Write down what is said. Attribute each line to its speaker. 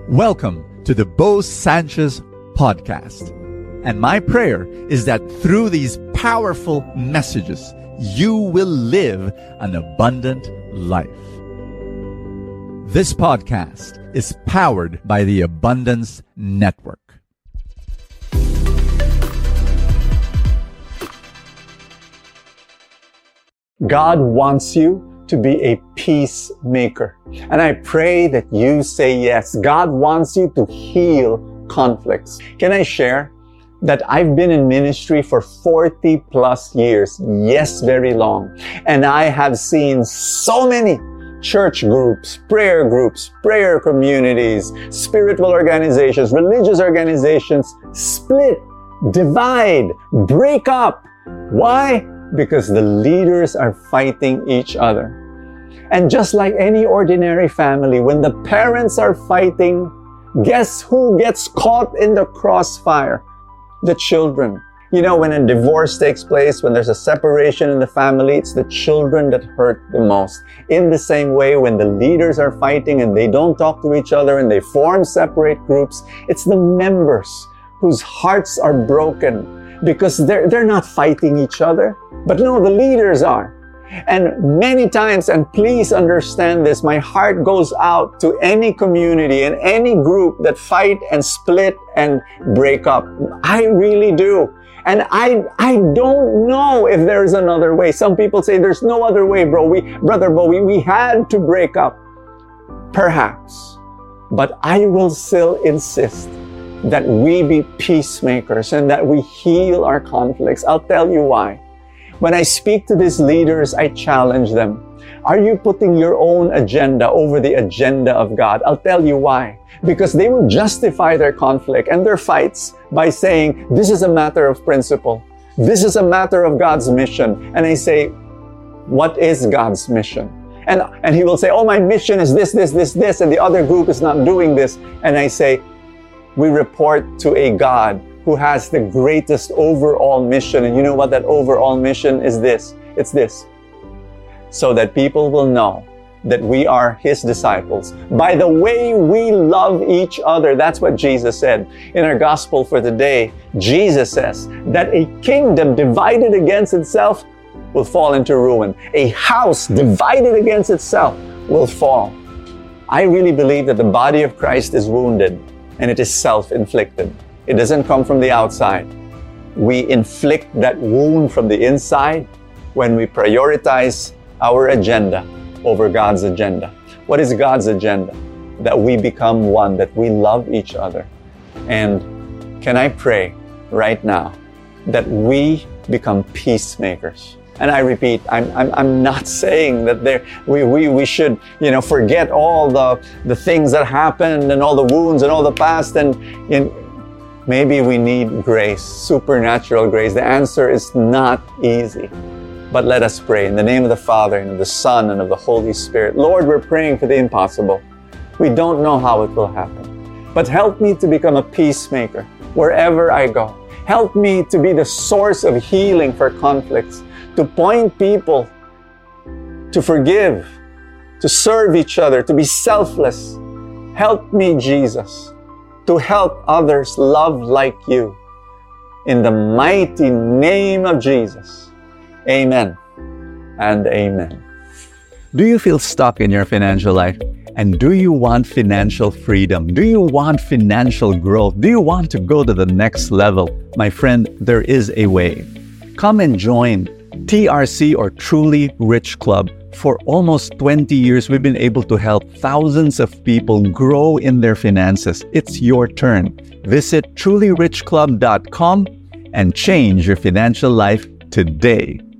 Speaker 1: Welcome to the Bo Sanchez podcast. And my prayer is that through these powerful messages, you will live an abundant life. This podcast is powered by the Abundance Network.
Speaker 2: God wants you to be a peacemaker. And I pray that you say yes. God wants you to heal conflicts. Can I share that I've been in ministry for 40 plus years? Yes, very long. And I have seen so many church groups, prayer communities, spiritual organizations, religious organizations split, divide, break up. Why? Because the leaders are fighting each other. And just like any ordinary family, when the parents are fighting, guess who gets caught in the crossfire? The children. You know, when a divorce takes place, when there's a separation in the family, it's the children that hurt the most. In the same way, when the leaders are fighting and they don't talk to each other and they form separate groups, it's the members whose hearts are broken because they're not fighting each other. But no, the leaders are. And many times, and please understand this, my heart goes out to any community and any group that fight and split and break up. I really do. And I don't know if there's another way. Some people say there's no other way, Brother Bo, we had to break up. Perhaps. But I will still insist that we be peacemakers and that we heal our conflicts. I'll tell you why. When I speak to these leaders, I challenge them. Are you putting your own agenda over the agenda of God? I'll tell you why. Because they will justify their conflict and their fights by saying, this is a matter of principle. This is a matter of God's mission. And I say, what is God's mission? And he will say, oh, my mission is this, and the other group is not doing this. And I say, we report to a God who has the greatest overall mission. And you know what that overall mission is? It's this. So that people will know that we are His disciples by the way we love each other. That's what Jesus said. In our gospel for today, Jesus says that a kingdom divided against itself will fall into ruin. A house divided against itself will fall. I really believe that the body of Christ is wounded and it is self-inflicted. It doesn't come from the outside. We inflict that wound from the inside when we prioritize our agenda over God's agenda. What is God's agenda? That we become one, that we love each other. And can I pray right now that we become peacemakers? And I repeat, I'm not saying that we should, forget all the things that happened and all the wounds and all the past and maybe we need grace, supernatural grace. The answer is not easy. But let us pray in the name of the Father and of the Son and of the Holy Spirit. Lord, we're praying for the impossible. We don't know how it will happen. But help me to become a peacemaker wherever I go. Help me to be the source of healing for conflicts, to point people to forgive, to serve each other, to be selfless. Help me, Jesus, to help others love like you. In the mighty name of Jesus. Amen and amen.
Speaker 1: Do you feel stuck in your financial life? And do you want financial freedom? Do you want financial growth? Do you want to go to the next level? My friend, there is a way. Come and join TRC or Truly Rich Club. For almost 20 years, we've been able to help thousands of people grow in their finances. It's your turn. Visit trulyrichclub.com and change your financial life today.